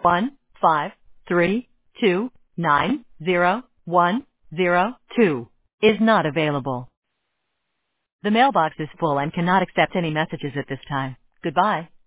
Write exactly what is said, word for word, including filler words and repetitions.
one five three two nine zero one zero two is not available. The mailbox is full and cannot accept any messages at this time. Goodbye.